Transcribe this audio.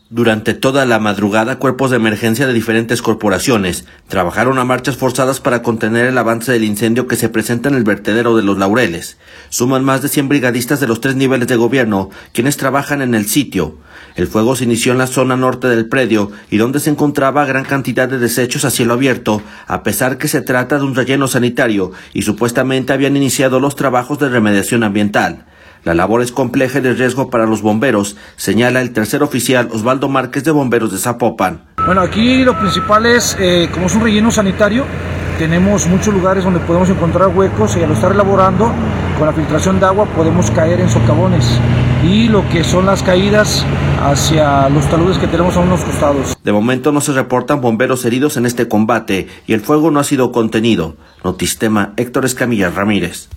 Durante toda la madrugada, cuerpos de emergencia de diferentes corporaciones trabajaron a marchas forzadas para contener el avance del incendio que se presenta en el vertedero de Los Laureles. Suman más de 100 brigadistas de los 3 niveles de gobierno, quienes trabajan en el sitio. El fuego se inició en la zona norte del predio y donde se encontraba gran cantidad de desechos a cielo abierto, a pesar que se trata de un relleno sanitario y supuestamente habían iniciado los trabajos de remediación ambiental. La labor es compleja y de riesgo para los bomberos, señala el tercer oficial Osvaldo Márquez de Bomberos de Zapopan. Bueno, aquí lo principal es, como es un relleno sanitario, tenemos muchos lugares donde podemos encontrar huecos y al estar elaborando con la filtración de agua podemos caer en socavones y lo que son las caídas hacia los taludes que tenemos a unos costados. De momento no se reportan bomberos heridos en este combate y el fuego no ha sido contenido. Notistema, Héctor Escamilla Ramírez.